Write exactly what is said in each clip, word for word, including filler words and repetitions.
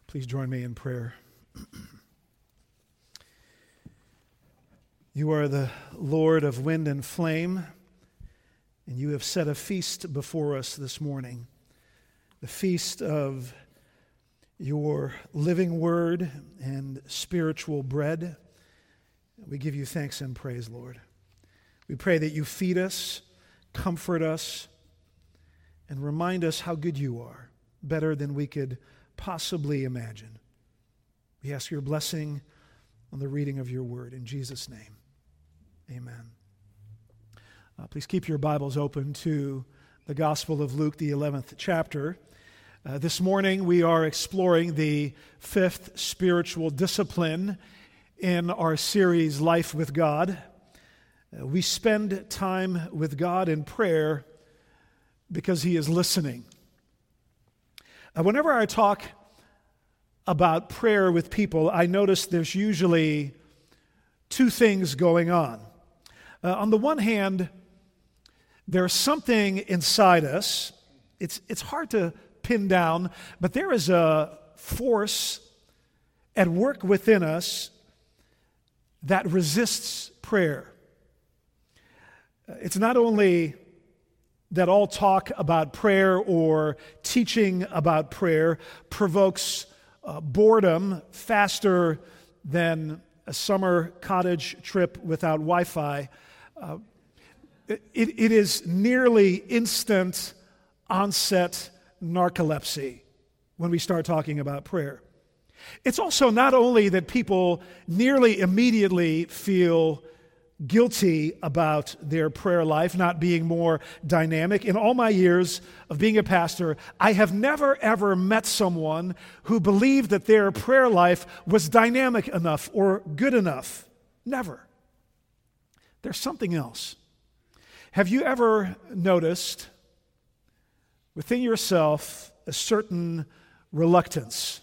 Please join me in prayer. You are the Lord of wind and flame, and you have set a feast before us this morning, the feast of your living word and spiritual bread. We give you thanks and praise, Lord. We pray that you feed us, comfort us, and remind us how good you are, better than we could possibly imagine. We ask your blessing on the reading of your word. In Jesus' name, amen. Uh, please keep your Bibles open to the Gospel of Luke, the eleventh chapter. Uh, this morning we are exploring the fifth spiritual discipline in our series, Life with God. Uh, we spend time with God in prayer because He is listening. Uh, whenever I talk about prayer with people, I notice there's usually two things going on. Uh, on the one hand, there's something inside us. It's, it's hard to pin down, but there is a force at work within us that resists prayer. Uh, it's not only that all talk about prayer or teaching about prayer provokes uh, boredom faster than a summer cottage trip without Wi-Fi. Uh, it, it is nearly instant onset narcolepsy when we start talking about prayer. It's also not only that people nearly immediately feel guilty about their prayer life not being more dynamic. In all my years of being a pastor, I have never ever met someone who believed that their prayer life was dynamic enough or good enough. Never. There's something else. Have you ever noticed within yourself a certain reluctance,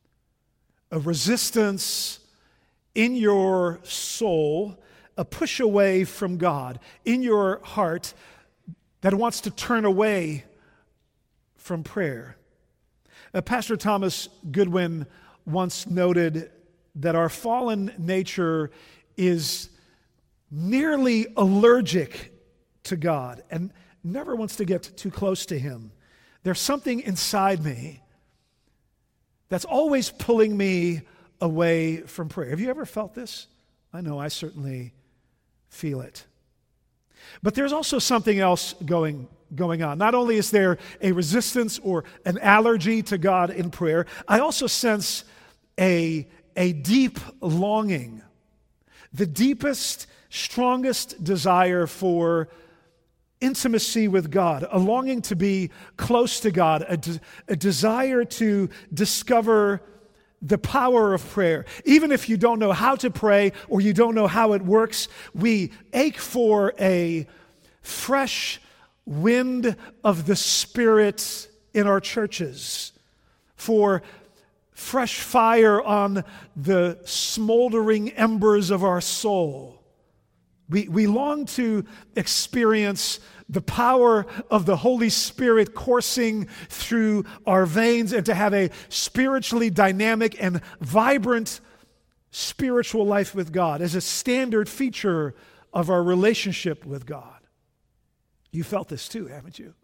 a resistance in your soul, a push away from God in your heart that wants to turn away from prayer? Uh, Pastor Thomas Goodwin once noted that our fallen nature is nearly allergic to God and never wants to get too close to Him. There's something inside me that's always pulling me away from prayer. Have you ever felt this? I know I certainly feel it. But there's also something else going, going on. Not only is there a resistance or an allergy to God in prayer, I also sense a, a deep longing, the deepest, strongest desire for intimacy with God, a longing to be close to God, a, de- a desire to discover the power of prayer. Even if you don't know how to pray or you don't know how it works, we ache for a fresh wind of the Spirit in our churches, for fresh fire on the smoldering embers of our soul. We, we long to experience the power of the Holy Spirit coursing through our veins and to have a spiritually dynamic and vibrant spiritual life with God as a standard feature of our relationship with God. You felt this too, haven't you?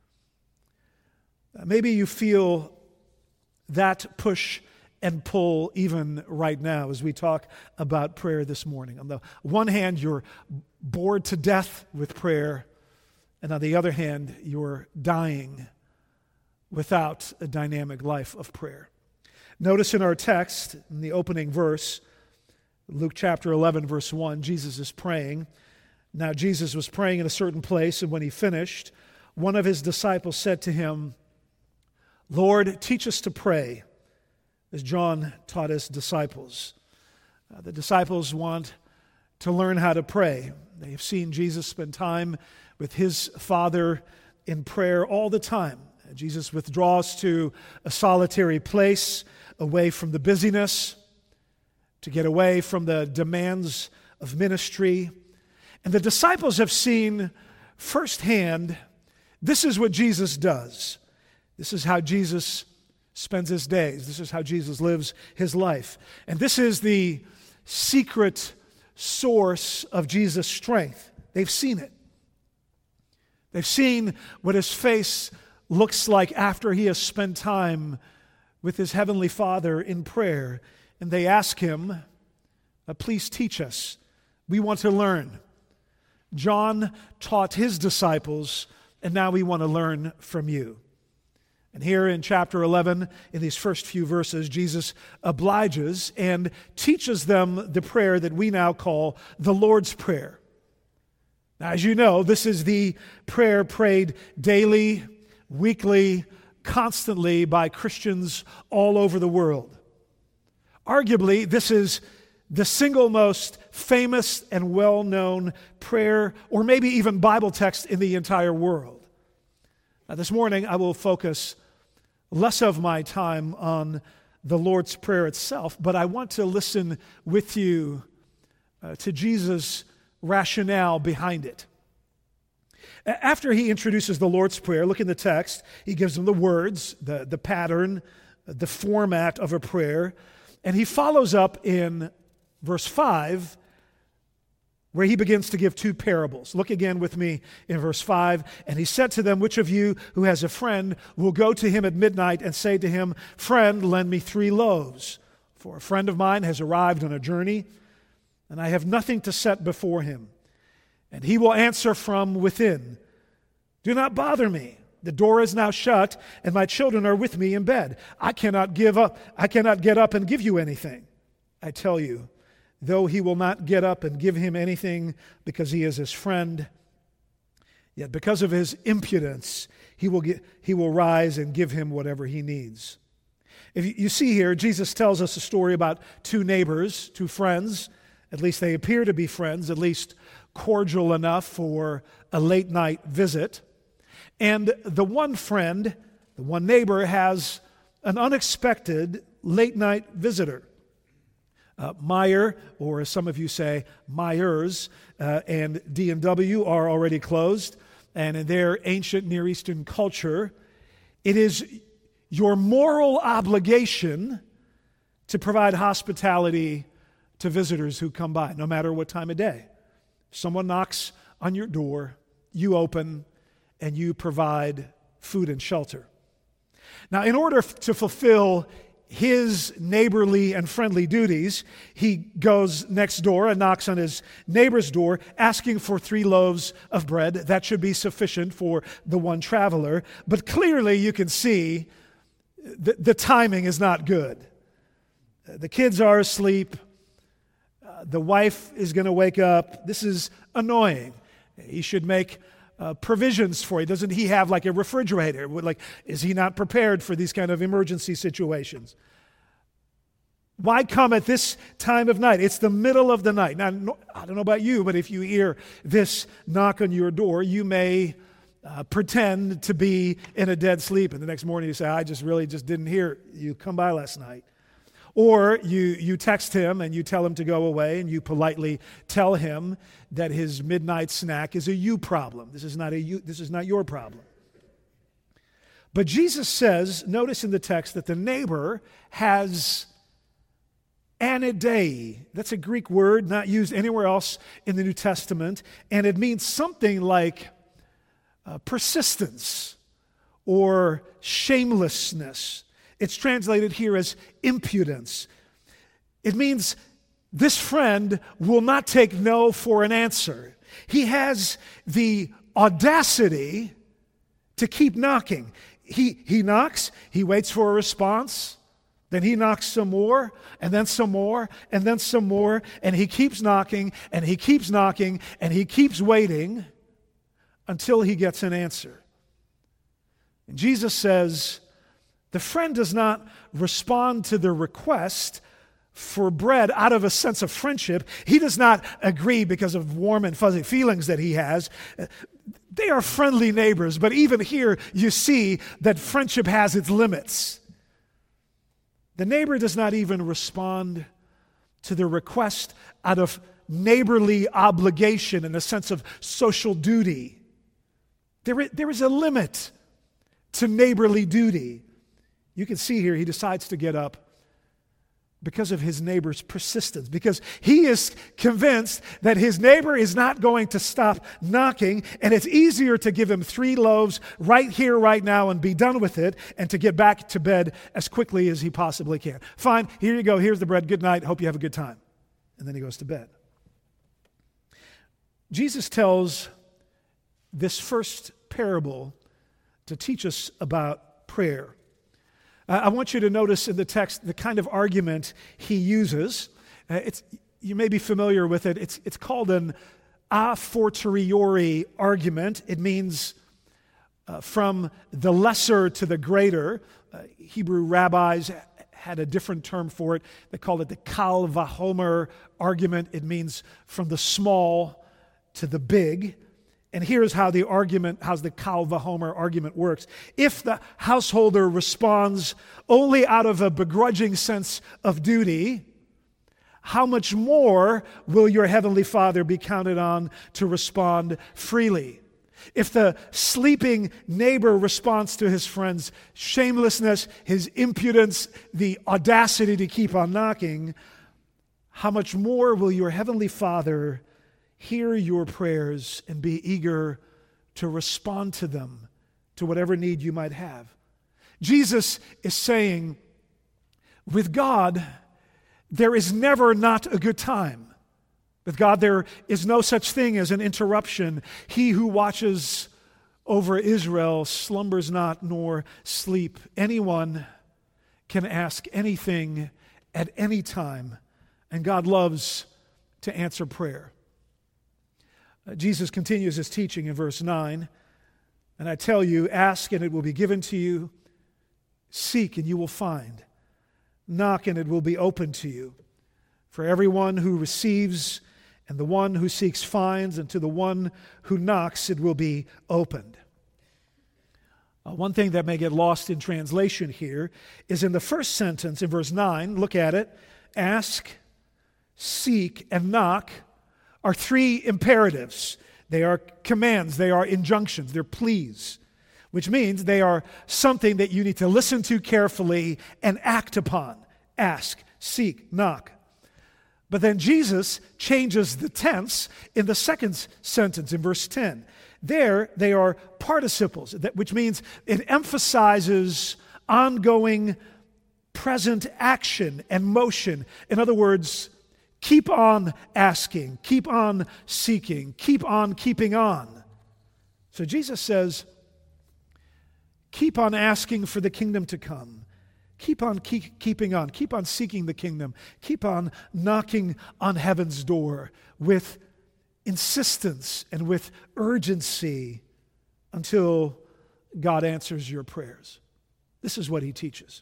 Uh, maybe you feel that push and pull even right now as we talk about prayer this morning. On the one hand, you're bored to death with prayer, and on the other hand, you're dying without a dynamic life of prayer. Notice in our text, in the opening verse, Luke chapter eleven, verse one, Jesus is praying. Now Jesus was praying in a certain place, and when he finished, one of his disciples said to him, "Lord, teach us to pray, as John taught his disciples." Uh, the disciples want to learn how to pray. They have seen Jesus spend time with his Father in prayer all the time. Uh, Jesus withdraws to a solitary place, away from the busyness, to get away from the demands of ministry. And the disciples have seen firsthand, this is what Jesus does. This is how Jesus spends his days. This is how Jesus lives his life. And this is the secret source of Jesus' strength. They've seen it. They've seen what his face looks like after he has spent time with his heavenly Father in prayer. And they ask him, uh, please teach us. We want to learn. John taught his disciples, and now we want to learn from you. And here in chapter eleven, in these first few verses, Jesus obliges and teaches them the prayer that we now call the Lord's Prayer. Now, as you know, this is the prayer prayed daily, weekly, constantly by Christians all over the world. Arguably, this is the single most famous and well-known prayer, or maybe even Bible text in the entire world. Now, this morning, I will focus less of my time on the Lord's Prayer itself, but I want to listen with you uh, to Jesus' rationale behind it. After he introduces the Lord's Prayer, look in the text, he gives them the words, the, the pattern, the format of a prayer, and he follows up in verse five, where he begins to give two parables. Look again with me in verse five. And he said to them, which of you who has a friend will go to him at midnight and say to him, friend, lend me three loaves, for a friend of mine has arrived on a journey, and I have nothing to set before him. And he will answer from within, do not bother me. The door is now shut, and my children are with me in bed. I cannot give up. I cannot get up and give you anything. I tell you, though he will not get up and give him anything because he is his friend, yet because of his impudence, he will get, he will rise and give him whatever he needs. If you, you see here, Jesus tells us a story about two neighbors, two friends. At least they appear to be friends, at least cordial enough for a late night visit. And the one friend, the one neighbor, has an unexpected late night visitor. Uh, Meijer, or as some of you say, Myers, uh, and D and W are already closed. And in their ancient Near Eastern culture, it is your moral obligation to provide hospitality to visitors who come by, no matter what time of day. Someone knocks on your door, you open, and you provide food and shelter. Now, in order f- to fulfill his neighborly and friendly duties, he goes next door and knocks on his neighbor's door, asking for three loaves of bread. That should be sufficient for the one traveler. But clearly you can see the, the timing is not good. The kids are asleep. Uh, the wife is going to wake up. This is annoying. He should make Uh, provisions for you. Doesn't he have like a refrigerator? Like, is he not prepared for these kind of emergency situations? Why come at this time of night? It's the middle of the night. Now, no, I don't know about you, but if you hear this knock on your door, you may uh, pretend to be in a dead sleep, and the next morning you say, I just really just didn't hear you come by last night. Or you, you text him and you tell him to go away, and you politely tell him that his midnight snack is a you problem. This is not a you, this is not your problem. But Jesus says, notice in the text, that the neighbor has anidei. That's a Greek word not used anywhere else in the New Testament, and it means something like uh, persistence or shamelessness. It's translated here as impudence. It means this friend will not take no for an answer. He has the audacity to keep knocking. He, he knocks, he waits for a response, then he knocks some more, and then some more, and then some more, and he keeps knocking, and he keeps knocking, and he keeps waiting until he gets an answer. And Jesus says, the friend does not respond to the request for bread out of a sense of friendship. He does not agree because of warm and fuzzy feelings that he has. They are friendly neighbors, but even here you see that friendship has its limits. The neighbor does not even respond to the request out of neighborly obligation and a sense of social duty. There is, there is a limit to neighborly duty. You can see here he decides to get up because of his neighbor's persistence, because he is convinced that his neighbor is not going to stop knocking, and it's easier to give him three loaves right here, right now, and be done with it, and to get back to bed as quickly as he possibly can. Fine, here you go, here's the bread, good night, hope you have a good time. And then he goes to bed. Jesus tells this first parable to teach us about prayer. Uh, I want you to notice in the text the kind of argument he uses. Uh, it's, you may be familiar with it. It's, it's called an a fortiori argument. It means uh, from the lesser to the greater. Uh, Hebrew rabbis had a different term for it. They called it the Kal Vachomer argument. It means from the small to the big. And here's how the argument, how the Kal Vachomer argument works. If the householder responds only out of a begrudging sense of duty, how much more will your heavenly Father be counted on to respond freely? If the sleeping neighbor responds to his friend's shamelessness, his impudence, the audacity to keep on knocking, how much more will your heavenly Father hear your prayers and be eager to respond to them, to whatever need you might have? Jesus is saying, with God, there is never not a good time. With God, there is no such thing as an interruption. He who watches over Israel slumbers not nor sleep. Anyone can ask anything at any time, and God loves to answer prayer. Uh, Jesus continues his teaching in verse nine, and I tell you, ask and it will be given to you, seek and you will find, knock and it will be opened to you. For everyone who receives and the one who seeks finds, and to the one who knocks it will be opened. Uh, one thing that may get lost in translation here is in the first sentence in verse nine, look at it, ask, seek, and knock are three imperatives. They are commands, they are injunctions, they're pleas, which means they are something that you need to listen to carefully and act upon. Ask, seek, knock. But then Jesus changes the tense in the second sentence in verse ten. There they are participles, which means it emphasizes ongoing present action and motion. In other words, keep on asking, keep on seeking, keep on keeping on. So Jesus says, keep on asking for the kingdom to come. Keep on keep, keeping on. Keep on seeking the kingdom. Keep on knocking on heaven's door with insistence and with urgency until God answers your prayers. This is what he teaches.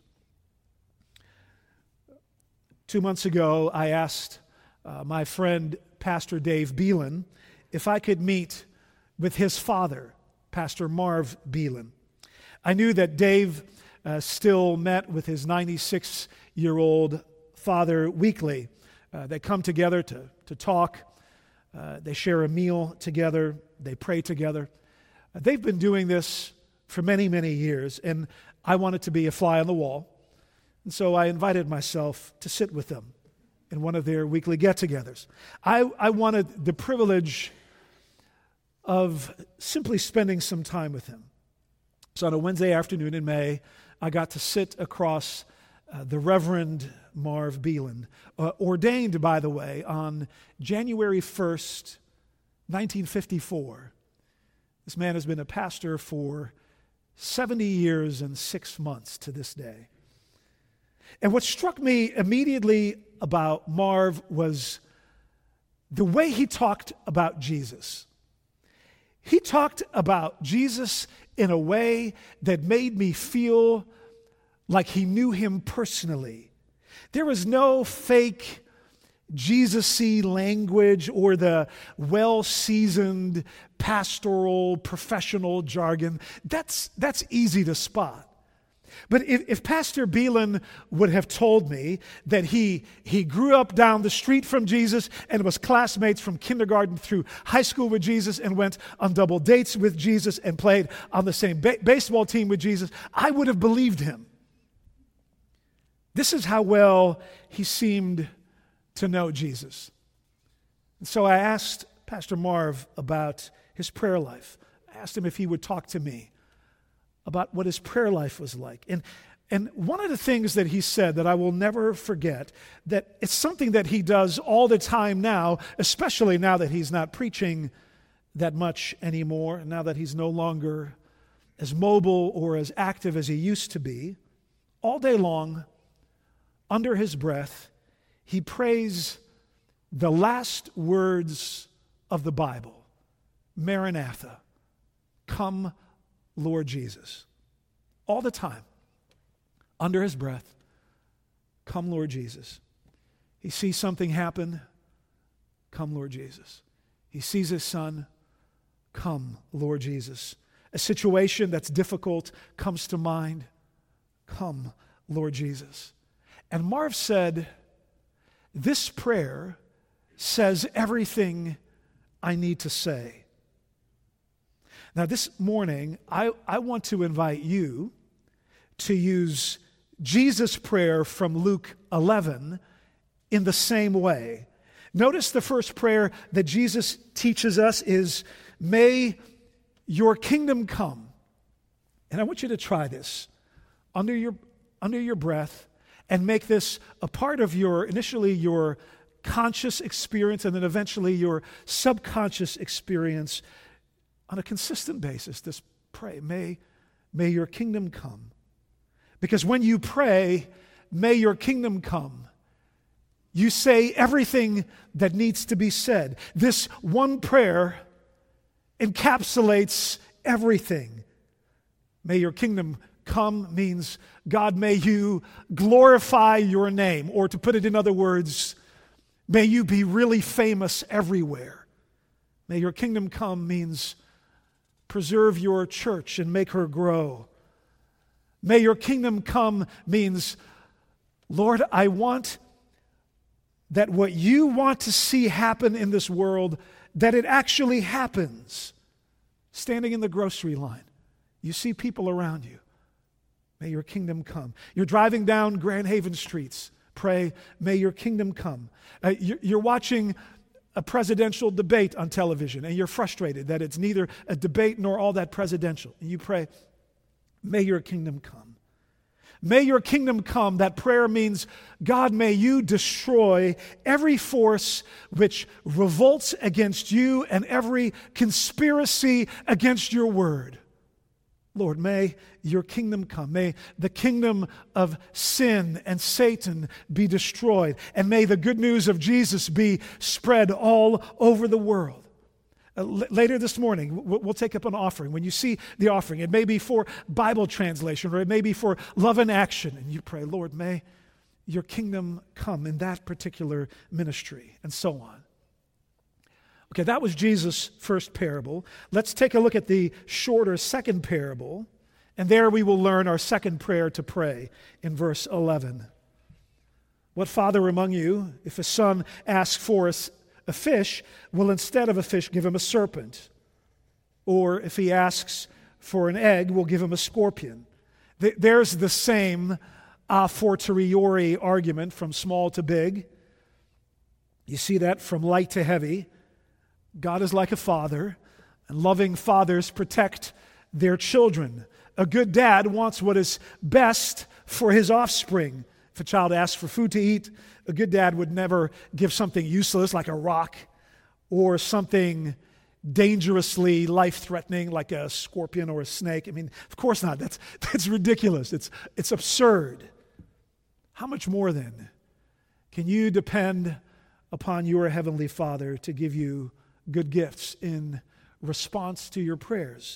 Two months ago, I asked uh, my friend, Pastor Dave Beelan, if I could meet with his father, Pastor Marv Beelan. I knew that Dave uh, still met with his ninety-six-year-old father weekly. Uh, they come together to, to talk. Uh, they share a meal together. They pray together. Uh, they've been doing this for many, many years, and I wanted to be a fly on the wall. And so I invited myself to sit with them in one of their weekly get-togethers. I, I wanted the privilege of simply spending some time with him. So on a Wednesday afternoon in May, I got to sit across uh, the Reverend Marv Beelan, uh, ordained, by the way, on January first, nineteen fifty-four. This man has been a pastor for seventy years and six months to this day. And what struck me immediately about Marv was the way he talked about Jesus. He talked about Jesus in a way that made me feel like he knew him personally. There was no fake Jesus-y language or the well-seasoned pastoral professional jargon. That's, that's easy to spot. But if, if Pastor Beelan would have told me that he, he grew up down the street from Jesus and was classmates from kindergarten through high school with Jesus and went on double dates with Jesus and played on the same ba- baseball team with Jesus, I would have believed him. This is how well he seemed to know Jesus. And so I asked Pastor Marv about his prayer life. I asked him if he would talk to me about what his prayer life was like. And, and one of the things that he said that I will never forget, that it's something that he does all the time now, especially now that he's not preaching that much anymore, and now that he's no longer as mobile or as active as he used to be. All day long, under his breath, he prays the last words of the Bible, Maranatha, come, Lord Jesus. All the time, under his breath, come, Lord Jesus. He sees something happen, come, Lord Jesus. He sees his son, come, Lord Jesus. A situation that's difficult comes to mind, come, Lord Jesus. And Marv said, this prayer says everything I need to say. Now, this morning, I, I want to invite you to use Jesus' prayer from Luke eleven in the same way. Notice the first prayer that Jesus teaches us is, may your kingdom come. And I want you to try this under your, under your breath and make this a part of your, initially your conscious experience and then eventually your subconscious experience on a consistent basis. This pray, may, may your kingdom come. Because when you pray, may your kingdom come, you say everything that needs to be said. This one prayer encapsulates everything. May your kingdom come means, God, may you glorify your name. Or to put it in other words, may you be really famous everywhere. May your kingdom come means preserve your church and make her grow. May your kingdom come means, Lord, I want that what you want to see happen in this world, that it actually happens. Standing in the grocery line, you see people around you. May your kingdom come. You're driving down Grand Haven streets. Pray, may your kingdom come. Uh, you're, you're watching a presidential debate on television, and you're frustrated that it's neither a debate nor all that presidential. And you pray, may your kingdom come. May your kingdom come. That prayer means, God, may you destroy every force which revolts against you and every conspiracy against your word. Lord, may your kingdom come. May the kingdom of sin and Satan be destroyed. And may the good news of Jesus be spread all over the world. Uh, l- later this morning, w- we'll take up an offering. When you see the offering, it may be for Bible translation or it may be for love and action. And you pray, Lord, may your kingdom come in that particular ministry, and so on. Okay, that was Jesus' first parable. Let's take a look at the shorter second parable, and there we will learn our second prayer to pray in verse eleven. What father among you, if a son asks for a, a fish, will instead of a fish give him a serpent? Or if he asks for an egg, will give him a scorpion? There's the same a fortiori argument from small to big. You see that from light to heavy. God is like a father, and loving fathers protect their children. A good dad wants what is best for his offspring. If a child asks for food to eat, a good dad would never give something useless like a rock or something dangerously life-threatening like a scorpion or a snake. I mean, of course not. That's, that's ridiculous. It's, it's absurd. How much more then can you depend upon your heavenly Father to give you good gifts in response to your prayers?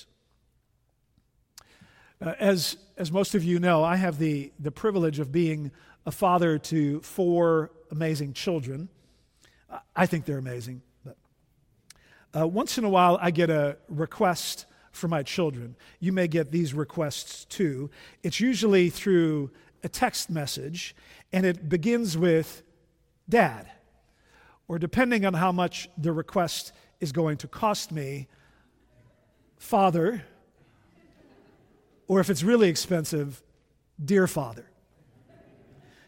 Uh, as, as most of you know, I have the, the privilege of being a father to four amazing children. I think they're amazing. But uh, once in a while, I get a request for my children. You may get these requests too. It's usually through a text message, and it begins with, Dad. Or depending on how much the request is going to cost me, Father, or if it's really expensive, Dear Father.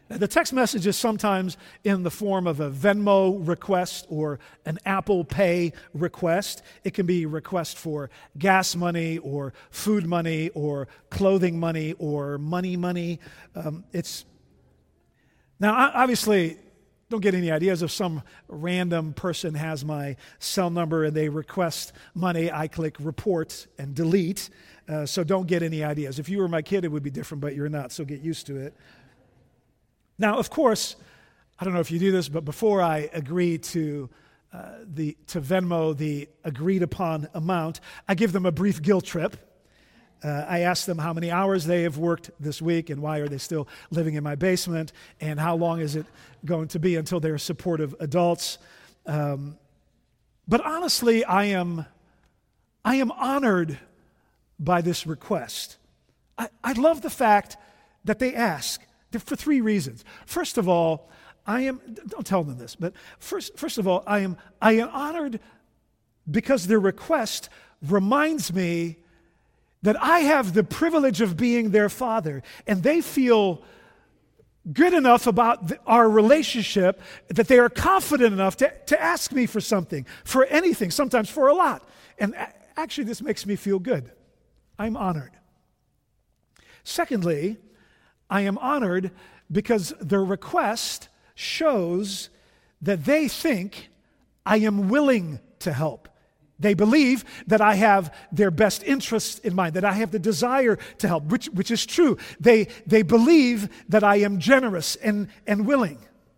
The text message is sometimes in the form of a Venmo request or an Apple Pay request. It can be a request for gas money or food money or clothing money or money money. Um, it's now, obviously, don't get any ideas. If some random person has my cell number and they request money, I click report and delete. Uh, so don't get any ideas. If you were my kid, it would be different, but you're not, so get used to it. Now, of course, I don't know if you do this, but before I agree to uh, the to Venmo the agreed upon amount, I give them a brief guilt trip. Uh, I ask them how many hours they have worked this week and why are they still living in my basement and how long is it going to be until they're supportive adults. Um, but honestly, I am I am honored by this request. I, I love the fact that they ask. For three reasons. First of all, I am, don't tell them this, but first, first of all, I am, I am honored because their request reminds me that I have the privilege of being their father, and they feel good enough about the, our relationship that they are confident enough to, to ask me for something, for anything, sometimes for a lot. And actually, this makes me feel good. I'm honored. Secondly, I am honored because their request shows that they think I am willing to help. They believe that I have their best interests in mind, that I have the desire to help, which, which is true. They, they believe that I am generous and, and willing.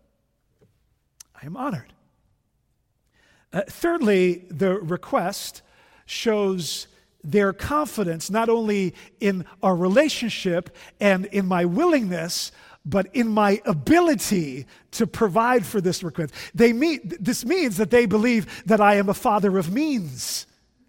I am honored. Uh, thirdly, the request shows their confidence not only in our relationship and in my willingness, but in my ability to provide for this request. They meet, this means that they believe that I am a father of means.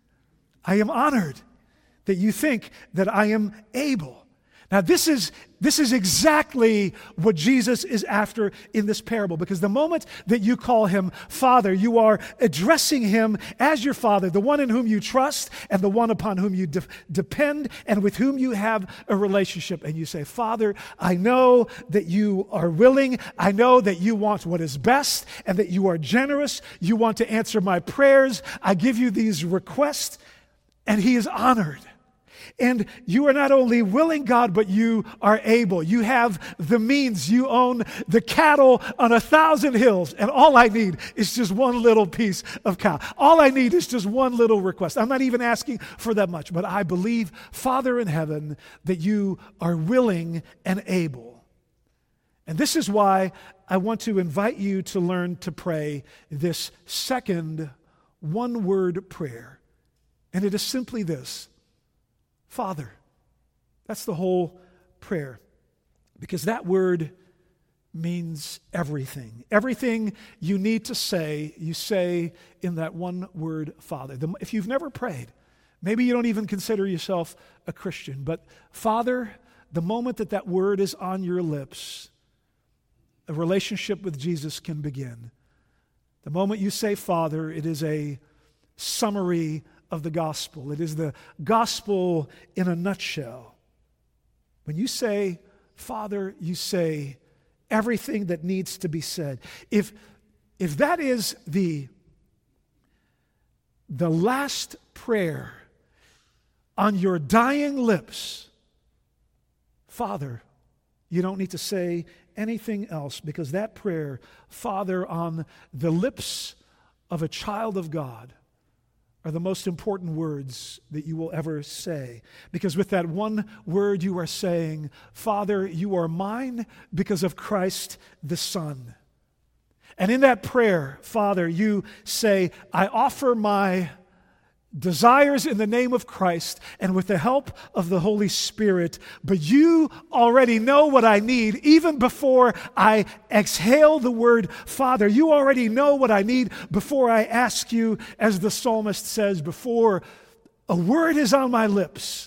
I am honored that you think that I am able. Now, this is, this is exactly what Jesus is after in this parable, because the moment that you call him Father, you are addressing him as your Father, the one in whom you trust and the one upon whom you de- depend and with whom you have a relationship. And you say, Father, I know that you are willing. I know that you want what is best and that you are generous. You want to answer my prayers. I give you these requests, and he is honored. And you are not only willing, God, but you are able. You have the means. You own the cattle on a thousand hills. And all I need is just one little piece of cow. All I need is just one little request. I'm not even asking for that much, but I believe, Father in heaven, that you are willing and able. And this is why I want to invite you to learn to pray this second one-word prayer. And it is simply this: Father. That's the whole prayer, because that word means everything. Everything you need to say, you say in that one word, Father. The, if you've never prayed, maybe you don't even consider yourself a Christian, but Father, the moment that that word is on your lips, a relationship with Jesus can begin. The moment you say Father, it is a summary of the gospel. It is the gospel in a nutshell. When you say Father, you say everything that needs to be said. If, if that is the, the last prayer on your dying lips, Father, you don't need to say anything else, because that prayer, Father, on the lips of a child of God, are the most important words that you will ever say. Because with that one word you are saying, Father, you are mine because of Christ the Son. And in that prayer, Father, you say, I offer my desires in the name of Christ and with the help of the Holy Spirit, but you already know what I need even before I exhale the word Father. You already know what I need before I ask you, as the psalmist says, before a word is on my lips.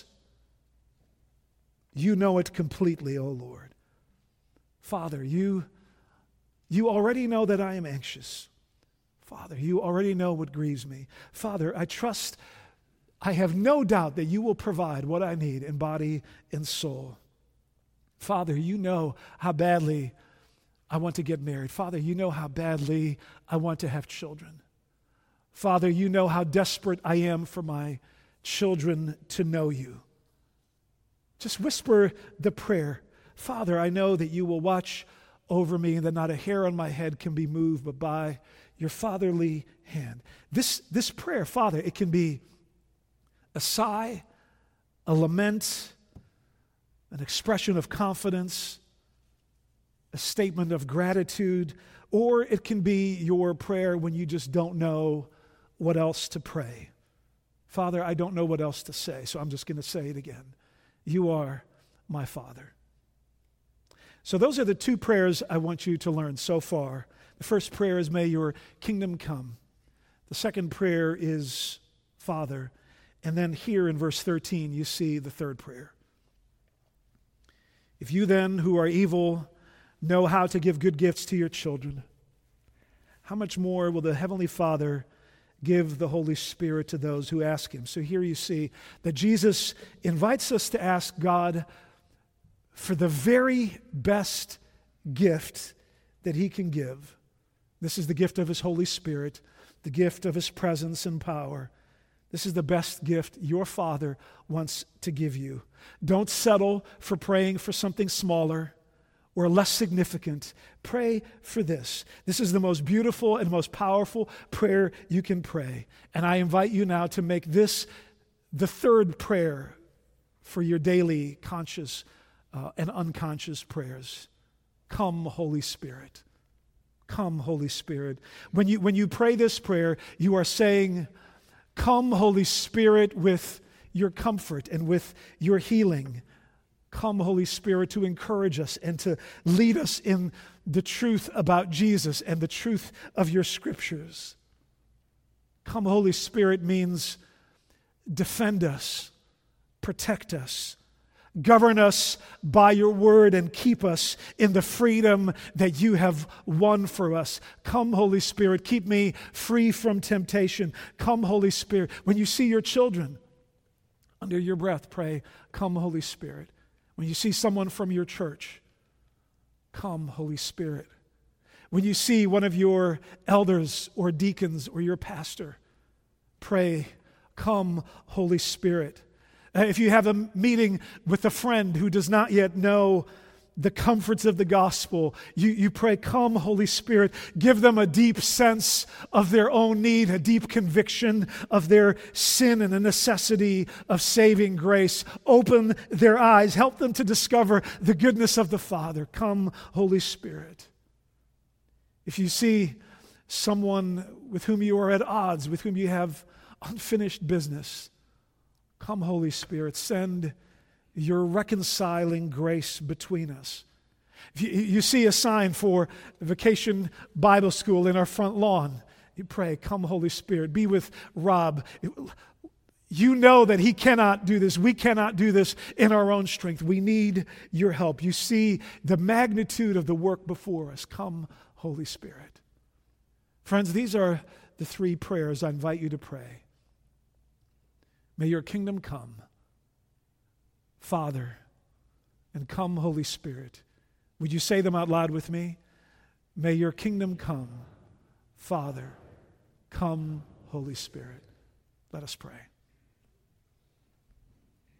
You know it completely, O Lord. Father, you, you already know that I am anxious. Father, you already know what grieves me. Father, I trust, I have no doubt that you will provide what I need in body and soul. Father, you know how badly I want to get married. Father, you know how badly I want to have children. Father, you know how desperate I am for my children to know you. Just whisper the prayer. Father, I know that you will watch over me and that not a hair on my head can be moved but by your fatherly hand. This, this prayer, Father, it can be a sigh, a lament, an expression of confidence, a statement of gratitude, or it can be your prayer when you just don't know what else to pray. Father, I don't know what else to say, so I'm just going to say it again. You are my Father. So those are the two prayers I want you to learn so far. The first prayer is, may your kingdom come. The second prayer is, Father. And then here in verse thirteen, you see the third prayer. If you then, who are evil, know how to give good gifts to your children, how much more will the Heavenly Father give the Holy Spirit to those who ask him? So here you see that Jesus invites us to ask God for the very best gift that he can give. This is the gift of his Holy Spirit, the gift of his presence and power. This is the best gift your Father wants to give you. Don't settle for praying for something smaller or less significant. Pray for this. This is the most beautiful and most powerful prayer you can pray. And I invite you now to make this the third prayer for your daily conscious uh, and unconscious prayers. Come, Holy Spirit. Come, Holy Spirit. When you, when you pray this prayer, you are saying, come, Holy Spirit, with your comfort and with your healing. Come, Holy Spirit, to encourage us and to lead us in the truth about Jesus and the truth of your scriptures. Come, Holy Spirit means defend us, protect us, govern us by your word, and keep us in the freedom that you have won for us. Come, Holy Spirit, keep me free from temptation. Come, Holy Spirit. When you see your children, under your breath, pray, come, Holy Spirit. When you see someone from your church, come, Holy Spirit. When you see one of your elders or deacons or your pastor, pray, come, Holy Spirit. Uh, if you have a meeting with a friend who does not yet know the comforts of the gospel, you, you pray, come, Holy Spirit. Give them a deep sense of their own need, a deep conviction of their sin and the necessity of saving grace. Open their eyes. Help them to discover the goodness of the Father. Come, Holy Spirit. If you see someone with whom you are at odds, with whom you have unfinished business, come, Holy Spirit. Send your reconciling grace between us. If you, you see a sign for Vacation Bible School in our front lawn, you pray, come, Holy Spirit. Be with Rob. You know that he cannot do this. We cannot do this in our own strength. We need your help. You see the magnitude of the work before us. Come, Holy Spirit. Friends, these are the three prayers I invite you to pray. May your kingdom come, Father, and come, Holy Spirit. Would you say them out loud with me? May your kingdom come, Father, come, Holy Spirit. Let us pray.